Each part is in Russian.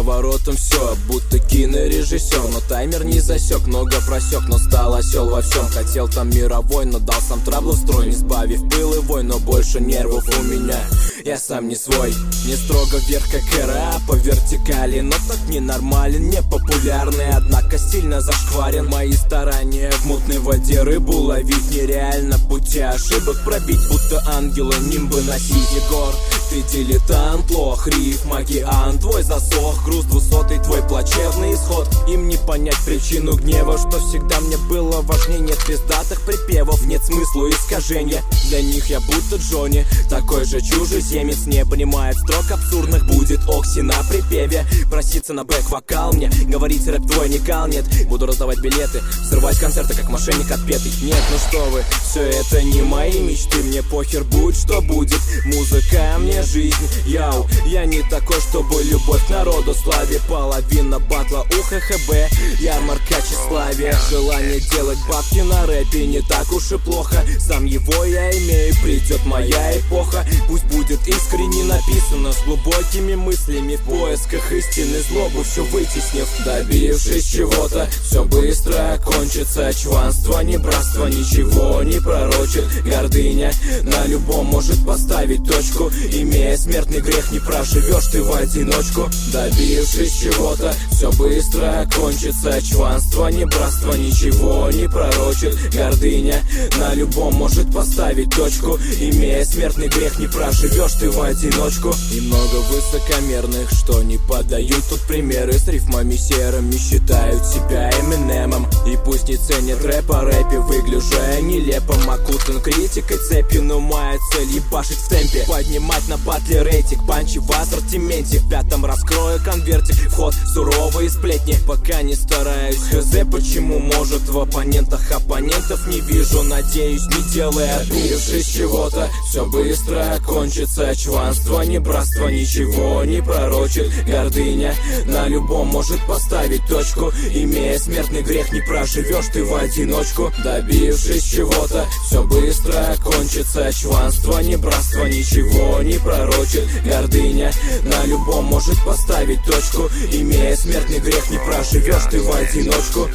поворотом все, будто кинорежиссер. Но таймер не засек, много просек, но стал осел во всем. Хотел там мировой, но дал сам траблы в строй, не сбавив пыл и вой, но больше нервов у меня. Я сам не свой, не строго вверх, как эра, по вертикали, но так ненормален, не популярный, однако сильно зашкварен. Мои старания в мутной воде рыбу ловить нереально, пути ошибок пробить, будто ангелы нимбы носить. Егор, ты дилетант, лох, рифм, океан твой засох, груз 200-й, твой плачевный исход. Им не понять причину гнева, что всегда мне было важнее. Нет пиздатых припевов, нет смысла искажения. Для них я будто Джонни, такой же чужеземец, не понимает строк абсурдных, будет окси на припеве. Проситься на бэк-вокал мне, говорить рэп твой не кал, нет. Буду раздавать билеты, срывать концерты, как мошенник отпетый. Нет, ну что вы, все это не мои мечты, мне похер, будь что будет. Музыка мне жизнь, яу, я не такой, чтобы любовь к народу, славе. Половина батла у ХХБ, ярмарка тщеславия. Желание делать бабки на рэпе не так уж и плохо, сам его я имею, придет моя эпоха. Пусть будет искренне написано, с глубокими мыслями, в поисках истины, злобу все вытеснив. Добившись чего-то, все быстро кончится. Чванство, небратство ничего не пророчит. Гордыня на любом может поставить точку. Имея смертный грех, не проживешь ты в одиночку. Добившись чего-то, все быстро кончится. Чванство, небратство ничего не пророчит. Гордыня на любом может поставить точку. Имея смертный грех, не проживешь ты в одиночку. И много высокомерных, что не подают тут примеры, с рифмами серыми считают себя Эминемом. И пусть не ценят рэп, а рэпе выгляжу я нелепым, окутан критикой цепью, но моя цель ебашить в темпе, поднимать на батле рейтинг, панчи в ассортименте. В пятом раскрою конвертик, вход суровые сплетни, пока не стараюсь. Хз, почему может в оппонентов не вижу, надеюсь, не делая. Добившись чего-то, все быстро кончится. Чванство, небратство ничего не пророчит. Гордыня на любом может поставить точку. Имея смертный грех, не проживешь ты в одиночку. Добившись чего-то, все быстро кончится. Чванство, небратство ничего не пророчит. Гордыня на любом может поставить точку. Имея смертный грех, не проживешь ты в одиночку.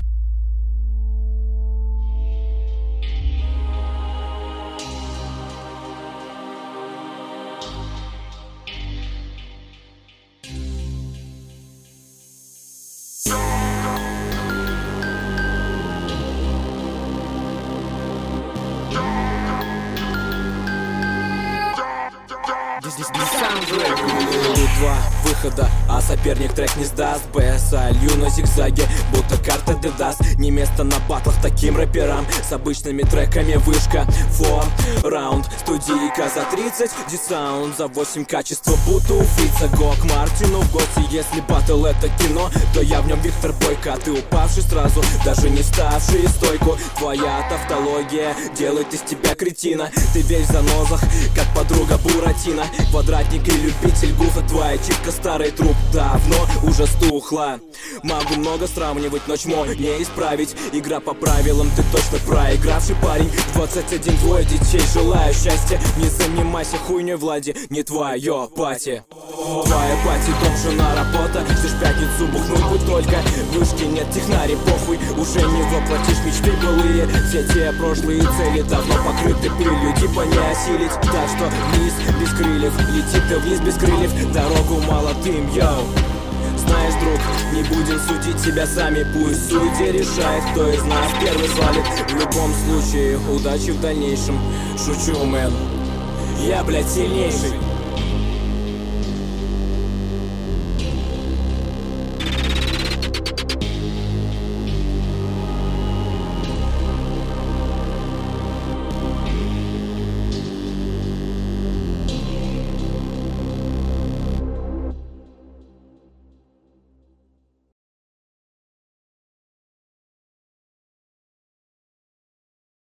Два выхода, а соперник трек не сдаст. Б солью на зигзаге, будто карта Дедас. Не место на батлах таким рэперам с обычными треками. Вышка, фо, раунд, студийка за 30, дисаунд за 8, качество будто у Фрица. Гок Мартину в гости, если батл это кино, то я в нем Виктор Бойко. А ты упавший сразу, даже не ставший стойку. Твоя тавтология делает из тебя кретина. Ты весь в занозах, как подруга Буратино. Квадратник и любитель гуфа, твоя чипка старый труп давно уже стухла. Могу много сравнивать, но чмо не исправить. Игра по правилам, ты точно проигравший парень. 21 двое детей, желаю счастья. Не занимайся хуйней, Влади, не твое пати. Твоя пати, дом, жена, работа. Ждешь пятницу, бухнуть бы только. Вышки нет, технари, похуй. Уже не воплотишь мечты былые. Все те прошлые цели давно покрыты пылью, типа не осилить. Так что вниз без крыльев, летит ты вниз без крыльев. Дорогу молодым, йоу. Знаешь, друг, не будем судить себя сами. Пусть судья решает, кто из нас первый свалит. В любом случае, удачи в дальнейшем. Шучу, мэн, я, блядь, сильнейший.